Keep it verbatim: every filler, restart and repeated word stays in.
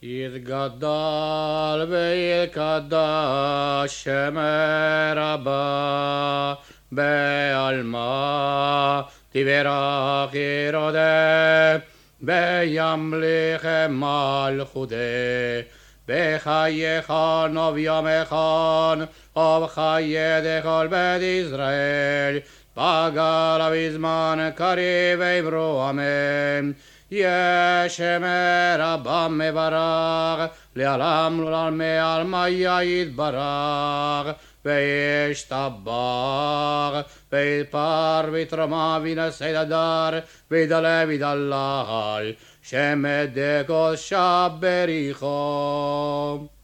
יתגדל ויקדש שמי רבה בעלמה תברך ירודה וימליך מלכותה בחייך נוב יומכון ובחיי כל בית ישראל בגל בזמן קריב ויברו אמן ישמר רבה מברך לעולם ולעלמי עלמיה יתברך וישתבח ויתפר ויתרמה וינשא דדר וידלה וידלל שמד קודשה בריחו